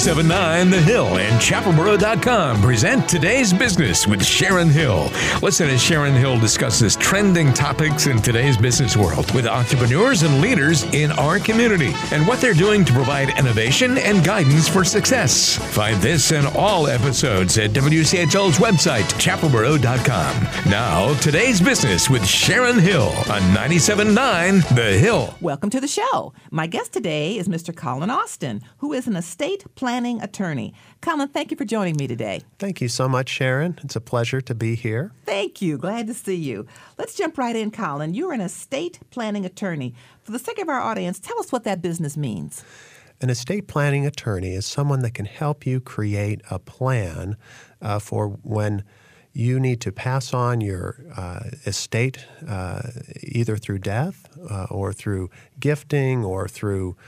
97.9 The Hill and Chapelboro.com present Today's Business with Sharon Hill. Listen as Sharon Hill discusses trending topics in today's business world with entrepreneurs and leaders in our community and what they're doing to provide innovation and guidance for success. Find this and all episodes at WCHL's website, Chapelboro.com. Now, Today's Business with Sharon Hill on 97.9 The Hill. Welcome to the show. My guest today is Mr. Colin Austin, who is an estate planning attorney. Colin, thank you for joining me today. Thank you so much, Sharon. It's a pleasure to be here. Thank you. Glad to see you. Let's jump right in, Colin. You're an estate planning attorney. For the sake of our audience, tell us what that business means. An estate planning attorney is someone that can help you create a plan for when you need to pass on your estate either through death or through gifting or through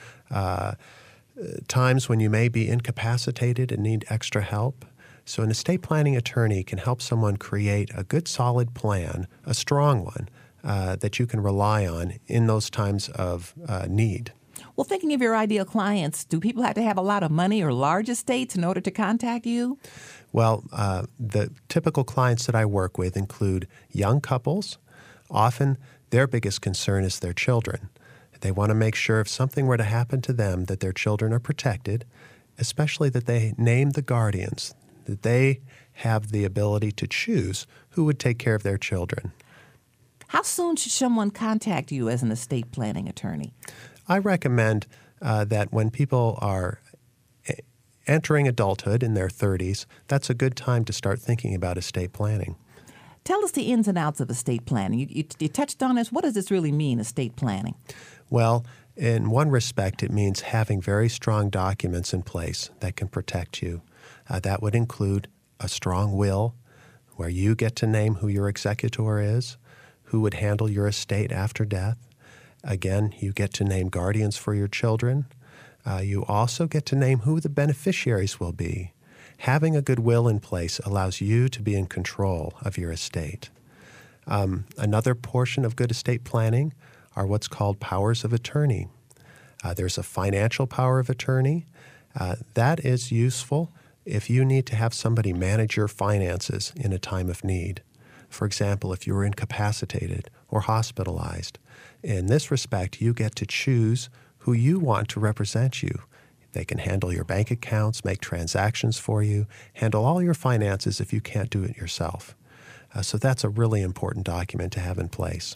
times when you may be incapacitated and need extra help. So an estate planning attorney can help someone create a good, solid plan, a strong one, that you can rely on in those times of need. Well, thinking of your ideal clients, do people have to have a lot of money or large estates in order to contact you? Well, the typical clients that I work with include young couples. Often their biggest concern is their children. They want to make sure if something were to happen to them that their children are protected, especially that they name the guardians, that they have the ability to choose who would take care of their children. How soon should someone contact you as an estate planning attorney? I recommend that when people are entering adulthood in their 30s, that's a good time to start thinking about estate planning. Tell us the ins and outs of estate planning. You touched on this. What does this really mean, estate planning? Well, in one respect, it means having very strong documents in place that can protect you. That would include a strong will where you get to name who your executor is, who would handle your estate after death. Again, you get to name guardians for your children. You also get to name who the beneficiaries will be. Having a good will in place allows you to be in control of your estate. Another portion of good estate planning are what's called powers of attorney. There's a financial power of attorney. That is useful if you need to have somebody manage your finances in a time of need. For example, if you're incapacitated or hospitalized. In this respect, you get to choose who you want to represent you. They can handle your bank accounts, make transactions for you, handle all your finances if you can't do it yourself. So that's a really important document to have in place.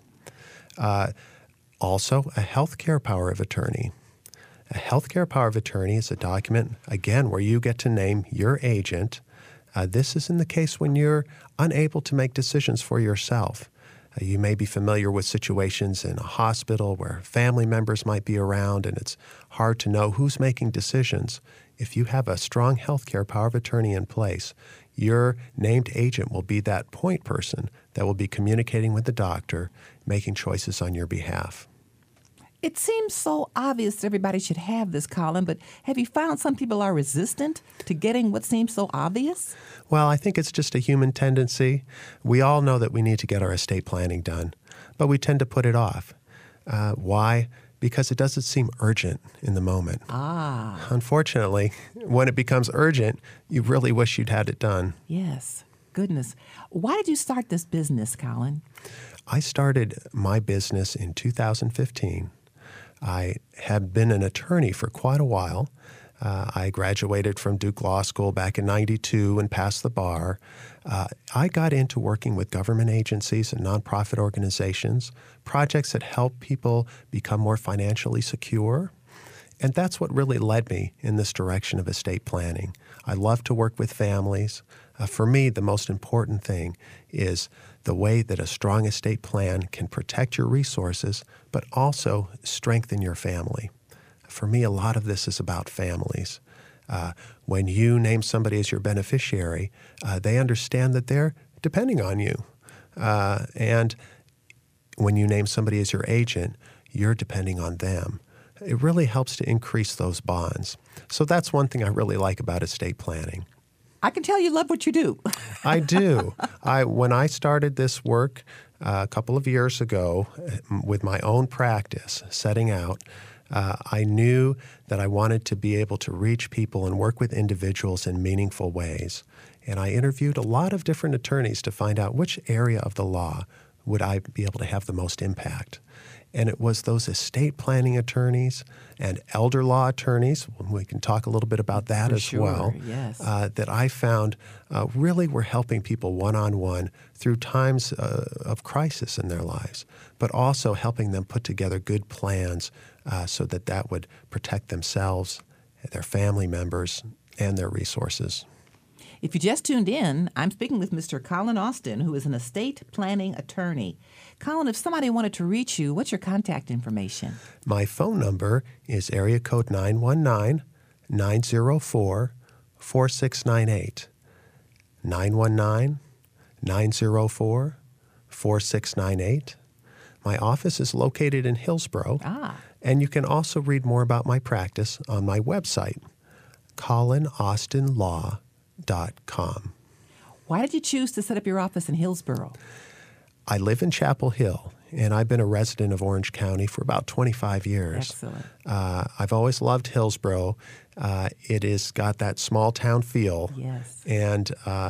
Also, a healthcare power of attorney. A healthcare power of attorney is a document, again, where you get to name your agent. This is in the case when you're unable to make decisions for yourself. You may be familiar with situations in a hospital where family members might be around and it's hard to know who's making decisions. If you have a strong healthcare power of attorney in place, your named agent will be that point person that will be communicating with the doctor, making choices on your behalf. It seems so obvious that everybody should have this, Colin, but have you found some people are resistant to getting what seems so obvious? Well, I think it's just a human tendency. We all know that we need to get our estate planning done, but we tend to put it off. Why? Because it doesn't seem urgent in the moment. Unfortunately, when it becomes urgent, you really wish you'd had it done. Yes. Goodness. Why did you start this business, Colin? I started my business in 2015. I had been an attorney for quite a while. I graduated from Duke Law School back in '92 and passed the bar. I got into working with government agencies and nonprofit organizations, projects that help people become more financially secure. And that's what really led me in this direction of estate planning. I love to work with families. For me, the most important thing is the way that a strong estate plan can protect your resources, but also strengthen your family. For me, a lot of this is about families. When you name somebody as your beneficiary, they understand that they're depending on you. And when you name somebody as your agent, you're depending on them. It really helps to increase those bonds. So that's one thing I really like about estate planning. I can tell you love what you do. I do. When I started this work a couple of years ago with my own practice, setting out, I knew that I wanted to be able to reach people and work with individuals in meaningful ways. And I interviewed a lot of different attorneys to find out which area of the law would I be able to have the most impact. And it was those estate planning attorneys and elder law attorneys, we can talk a little bit about that For as sure, well, yes. that I found really were helping people one-on-one through times of crisis in their lives, but also helping them put together good plans so that that would protect themselves, their family members, and their resources. If you just tuned in, I'm speaking with Mr. Colin Austin, who is an estate planning attorney. Colin, if somebody wanted to reach you, what's your contact information? My phone number is area code 919-904-4698. 919-904-4698. My office is located in Hillsborough, and you can also read more about my practice on my website, ColinAustinLaw.com. Why did you choose to set up your office in Hillsborough? I live in Chapel Hill, and I've been a resident of Orange County for about 25 years. Excellent. I've always loved Hillsborough. It has got that small town feel. Yes. And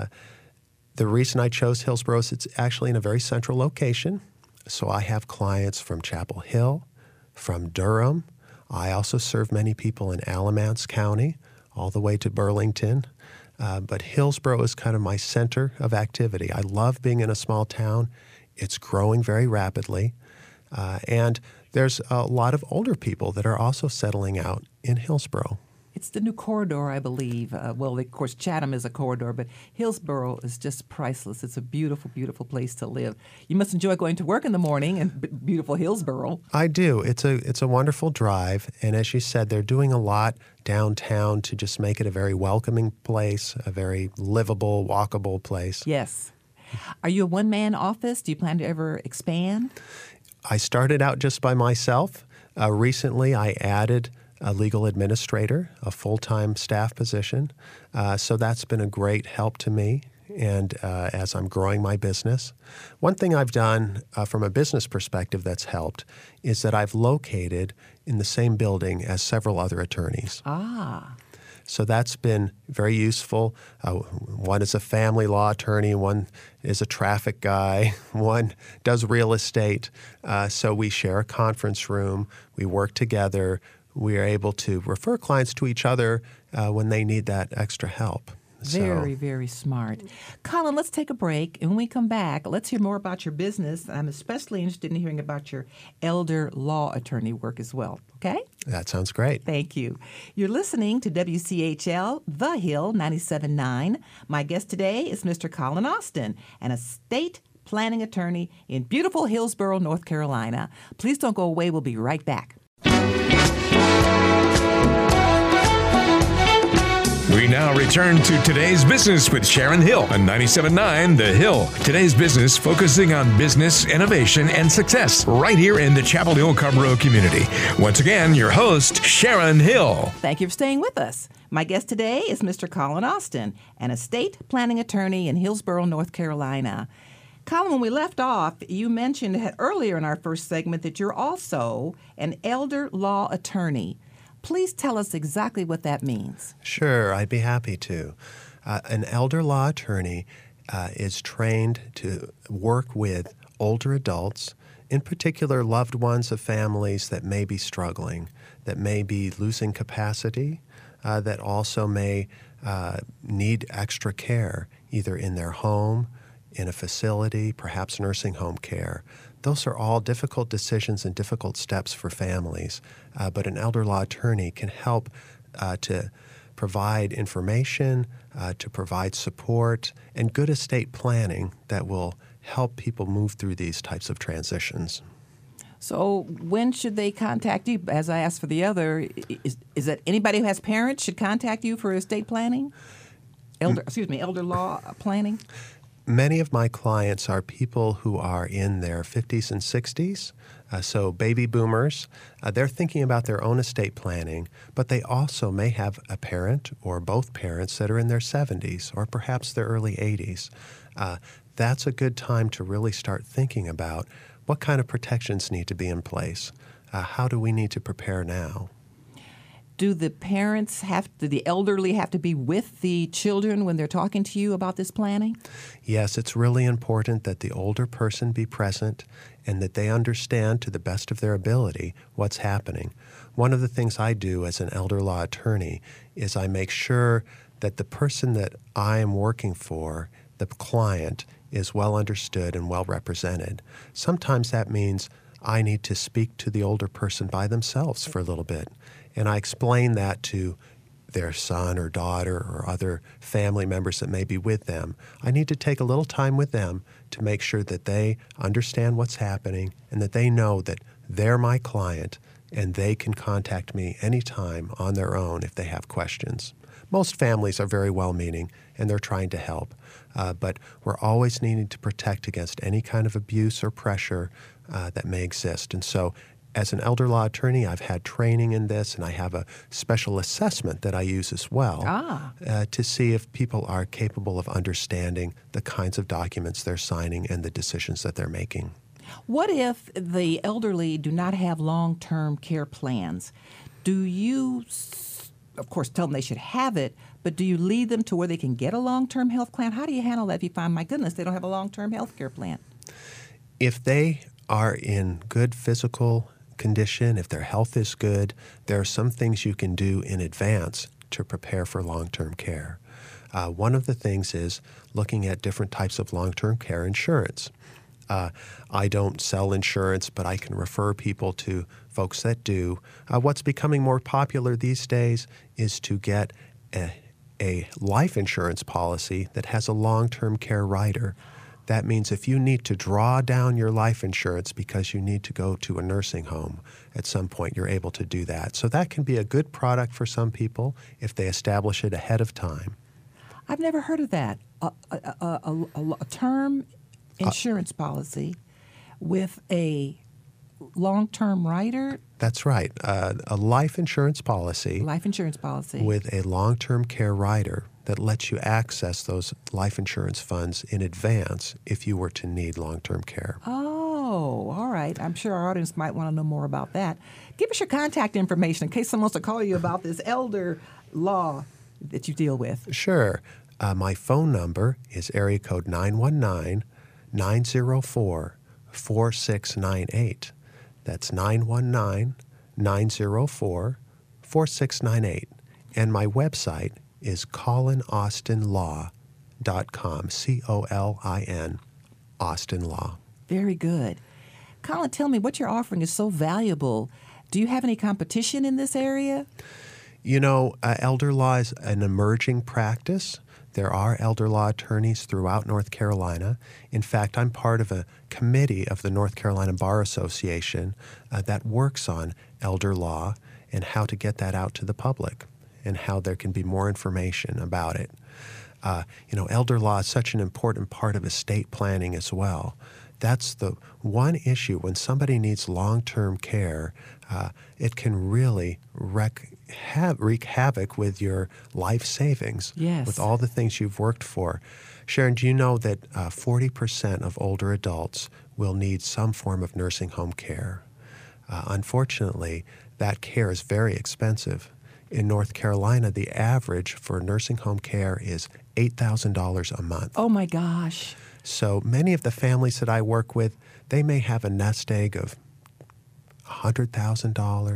the reason I chose Hillsborough is it's actually in a very central location. So I have clients from Chapel Hill, from Durham. I also serve many people in Alamance County, all the way to Burlington. But Hillsborough is kind of my center of activity. I love being in a small town. It's growing very rapidly. And there's a lot of older people that are also settling out in Hillsborough. It's the new corridor, I believe. Well, of course, Chatham is a corridor, but Hillsborough is just priceless. It's a beautiful, beautiful place to live. You must enjoy going to work in the morning in beautiful Hillsborough. I do. It's a wonderful drive. And as you said, they're doing a lot downtown to just make it a very welcoming place, a very livable, walkable place. Yes. Are you a one-man office? Do you plan to ever expand? I started out just by myself. Recently, I added a legal administrator, a full-time staff position. So that's been a great help to me and as I'm growing my business. One thing I've done from a business perspective that's helped is that I've located in the same building as several other attorneys. So that's been very useful. One is a family law attorney, one is a traffic guy, one does real estate. So we share a conference room, we work together, we are able to refer clients to each other when they need that extra help. Very, very smart. Colin, let's take a break. And when we come back, let's hear more about your business. I'm especially interested in hearing about your elder law attorney work as well. Okay? That sounds great. Thank you. You're listening to WCHL, The Hill 97.9. My guest today is Mr. Colin Austin, an estate planning attorney in beautiful Hillsborough, North Carolina. Please don't go away. We'll be right back. We now return to Today's Business with Sharon Hill on 97.9 The Hill. Today's Business focusing on business, innovation, and success right here in the Chapel Hill Carrboro community. Once again, your host, Sharon Hill. Thank you for staying with us. My guest today is Mr. Colin Austin, an estate planning attorney in Hillsborough, North Carolina. Colin, when we left off, you mentioned earlier in our first segment that you're also an elder law attorney. Please tell us exactly what that means. Sure, I'd be happy to. An elder law attorney is trained to work with older adults, in particular loved ones of families that may be struggling, that may be losing capacity, that also may need extra care, either in their home, in a facility, perhaps nursing home care. Those are all difficult decisions and difficult steps for families, but an elder law attorney can help to provide information, to provide support, and good estate planning that will help people move through these types of transitions. So when should they contact you? As I asked for the other, is that anybody who has parents should contact you for estate planning? Elder law planning? Many of my clients are people who are in their 50s and 60s, so baby boomers. They're thinking about their own estate planning, but they also may have a parent or both parents that are in their 70s or perhaps their early 80s. That's a good time to really start thinking about what kind of protections need to be in place. How do we need to prepare now? Do the elderly have to be with the children when they're talking to you about this planning? Yes, it's really important that the older person be present and that they understand to the best of their ability what's happening. One of the things I do as an elder law attorney is I make sure that the person that I am working for, the client, is well understood and well represented. Sometimes that means I need to speak to the older person by themselves for a little bit. And I explain that to their son or daughter or other family members that may be with them. I need to take a little time with them to make sure that they understand what's happening and that they know that they're my client and they can contact me anytime on their own if they have questions. Most families are very well-meaning and they're trying to help, but we're always needing to protect against any kind of abuse or pressure that may exist. And so as an elder law attorney, I've had training in this, and I have a special assessment that I use as well to see if people are capable of understanding the kinds of documents they're signing and the decisions that they're making. What if the elderly do not have long-term care plans? Do you, of course, tell them they should have it, but do you lead them to where they can get a long-term health plan? How do you handle that if you find, my goodness, they don't have a long-term health care plan? If they are in good physical condition, if their health is good, there are some things you can do in advance to prepare for long-term care. One of the things is looking at different types of long-term care insurance. I don't sell insurance, but I can refer people to folks that do. What's becoming more popular these days is to get a life insurance policy that has a long-term care rider. That means if you need to draw down your life insurance because you need to go to a nursing home at some point, you're able to do that. So that can be a good product for some people if they establish it ahead of time. I've never heard of that. A term insurance policy with a long-term rider? That's right. A life insurance policy. Life insurance policy. With a long-term care rider that lets you access those life insurance funds in advance if you were to need long-term care. Oh, all right. I'm sure our audience might want to know more about that. Give us your contact information in case someone wants to call you about this elder law that you deal with. Sure. My phone number is area code 919-904-4698. That's 919-904-4698. And my website is ColinAustinLaw.com, COLIN, Austin Law. Very good. Colin, tell me, what you're offering is so valuable. Do you have any competition in this area? You know, elder law is an emerging practice. There are elder law attorneys throughout North Carolina. In fact, I'm part of a committee of the North Carolina Bar Association that works on elder law and how to get that out to the public and how there can be more information about it. Elder law is such an important part of estate planning as well. That's the one issue when somebody needs long-term care, it can really wreak havoc with your life savings, yes, with all the things you've worked for. Sharon, do you know that 40% of older adults will need some form of nursing home care? Unfortunately, that care is very expensive. In North Carolina, the average for nursing home care is $8,000 a month. Oh, my gosh. So many of the families that I work with, they may have a nest egg of $100,000,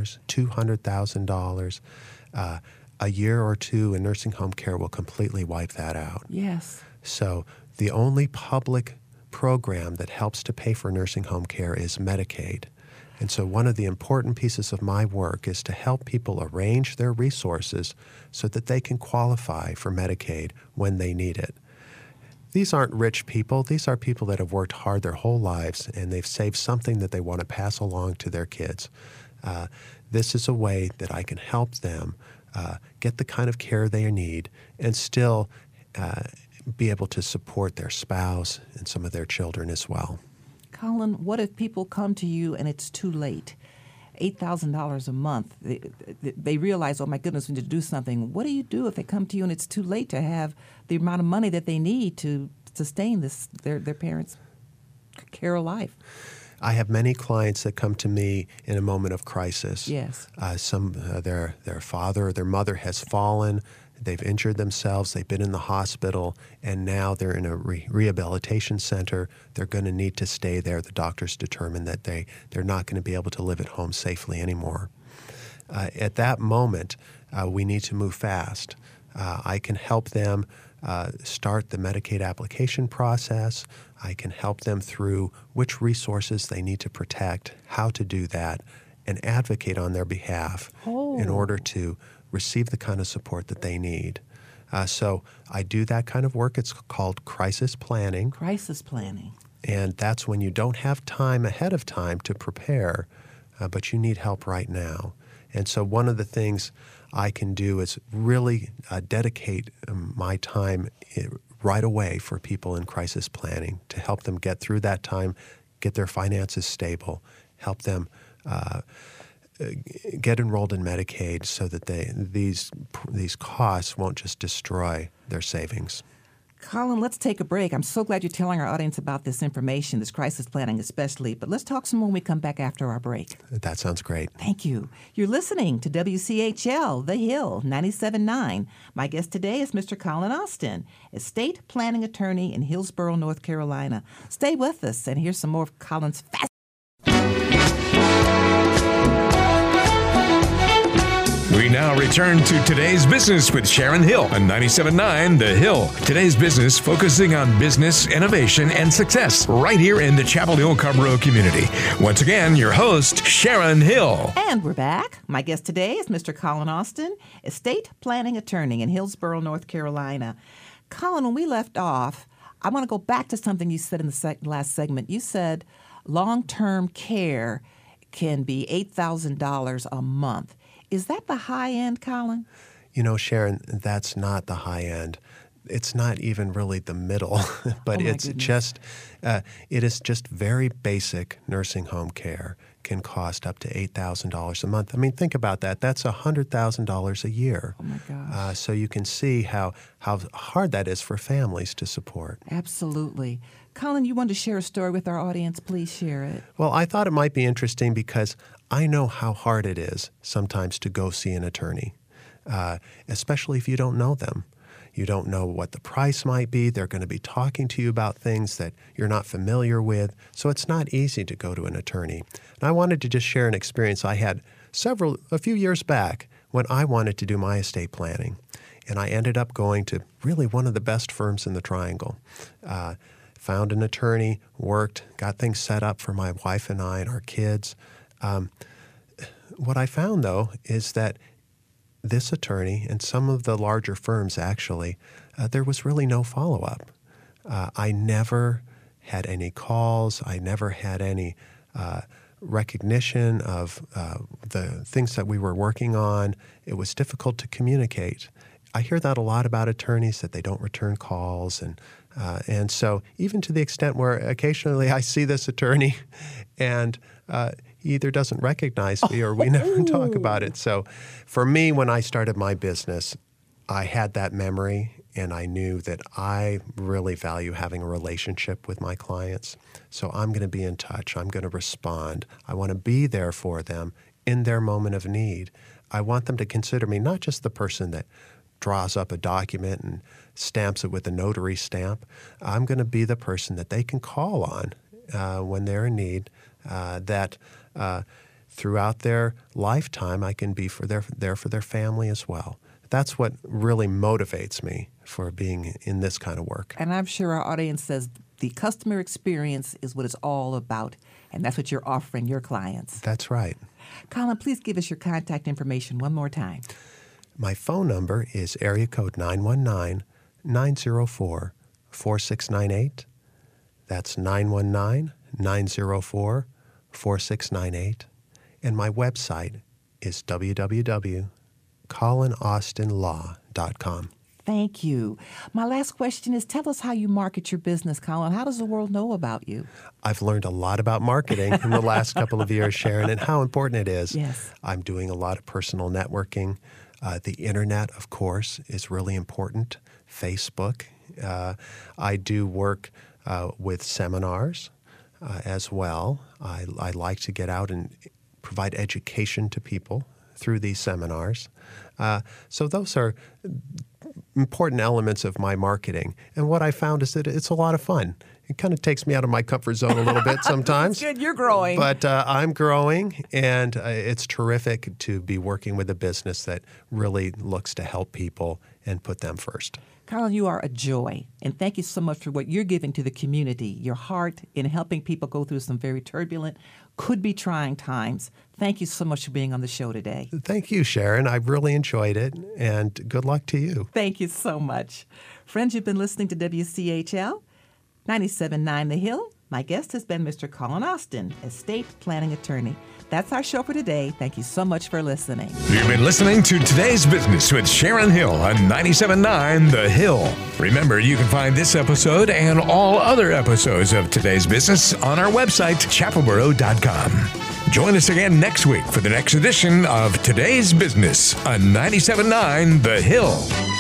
$200,000. A year or two in nursing home care will completely wipe that out. Yes. So the only public program that helps to pay for nursing home care is Medicaid. And so one of the important pieces of my work is to help people arrange their resources so that they can qualify for Medicaid when they need it. These aren't rich people. These are people that have worked hard their whole lives, and they've saved something that they want to pass along to their kids. This is a way that I can help them get the kind of care they need and still be able to support their spouse and some of their children as well. Colin, what if people come to you and it's too late? $8,000 a month. They realize, oh, my goodness, we need to do something. What do you do if they come to you and it's too late to have the amount of money that they need to sustain their parents' care of life? I have many clients that come to me in a moment of crisis. Yes. Their father or their mother has fallen. They've injured themselves. They've been in the hospital, and now they're in a rehabilitation center. They're going to need to stay there. The doctors determine that they're not going to be able to live at home safely anymore. At that moment, we need to move fast. I can help them start the Medicaid application process. I can help them through which resources they need to protect, how to do that, and advocate on their behalf in order to receive the kind of support that they need. So I do that kind of work. It's called crisis planning. Crisis planning. And that's when you don't have time ahead of time to prepare, but you need help right now. And so one of the things I can do is really dedicate my time right away for people in crisis planning to help them get through that time, get their finances stable, help them get enrolled in Medicaid so that these costs won't just destroy their savings. Colin, let's take a break. I'm so glad you're telling our audience about this information, this crisis planning especially, but let's talk some more when we come back after our break. That sounds great. Thank you. You're listening to WCHL, The Hill, 97.9. My guest today is Mr. Colin Austin, estate planning attorney in Hillsborough, North Carolina. Stay with us and here's some more of Colin's fascinating. We now return to Today's Business with Sharon Hill on 97.9 The Hill. Today's Business focusing on business, innovation, and success right here in the Chapel Hill Carrboro community. Once again, your host, Sharon Hill. And we're back. My guest today is Mr. Colin Austin, estate planning attorney in Hillsborough, North Carolina. Colin, when we left off, I want to go back to something you said in the last segment. You said long-term care can be $8,000 a month. Is that the high end, Colin? You know, Sharon, that's not the high end. It's not even really the middle, but it is just very basic nursing home care can cost up to $8,000 a month. I mean, think about that. That's $100,000 a year. Oh, my gosh. So you can see how hard that is for families to support. Absolutely. Colin, you wanted to share a story with our audience. Please share it. Well, I thought it might be interesting because I know how hard it is sometimes to go see an attorney, especially if you don't know them. You don't know what the price might be. They're going to be talking to you about things that you're not familiar with. So it's not easy to go to an attorney. And I wanted to just share an experience I had a few years back when I wanted to do my estate planning. And I ended up going to really one of the best firms in the Triangle. Found an attorney, worked, got things set up for my wife and I and our kids. What I found, though, is that this attorney and some of the larger firms, actually, there was really no follow-up. I never had any calls. I never had any recognition of the things that we were working on. It was difficult to communicate. I hear that a lot about attorneys, that they don't return calls. And so even to the extent where occasionally I see this attorney and he either doesn't recognize me or we never talk about it. So for me, when I started my business, I had that memory and I knew that I really value having a relationship with my clients. So I'm going to be in touch. I'm going to respond. I want to be there for them in their moment of need. I want them to consider me not just the person that draws up a document and stamps it with a notary stamp. I'm going to be the person that they can call on when they're in need, that throughout their lifetime I can be there for their family as well. That's what really motivates me for being in this kind of work. And I'm sure our audience says the customer experience is what it's all about, and that's what you're offering your clients. That's right. Colin, please give us your contact information one more time. My phone number is area code 919-904-4698. That's 919-904-4698. And my website is www.colinaustinlaw.com. Thank you. My last question is, tell us how you market your business, Colin. How does the world know about you? I've learned a lot about marketing in the last couple of years, Sharon, and how important it is. Yes. I'm doing a lot of personal networking. The internet, of course, is really important. Facebook. I do work with seminars. as well. I like to get out and provide education to people through these seminars. So those are important elements of my marketing. And what I found is that it's a lot of fun. It kind of takes me out of my comfort zone a little bit sometimes. Good, you're growing. But I'm growing, and it's terrific to be working with a business that really looks to help people and put them first. Colin, you are a joy, and thank you so much for what you're giving to the community, your heart in helping people go through some very turbulent, could be trying times. Thank you so much for being on the show today. Thank you, Sharon. I've really enjoyed it, and good luck to you. Thank you so much. Friends, you've been listening to WCHL 97.9 The Hill. My guest has been Mr. Colin Austin, estate planning attorney. That's our show for today. Thank you so much for listening. You've been listening to Today's Business with Sharon Hill on 97.9 The Hill. Remember, you can find this episode and all other episodes of Today's Business on our website, chapelboro.com. Join us again next week for the next edition of Today's Business on 97.9 The Hill.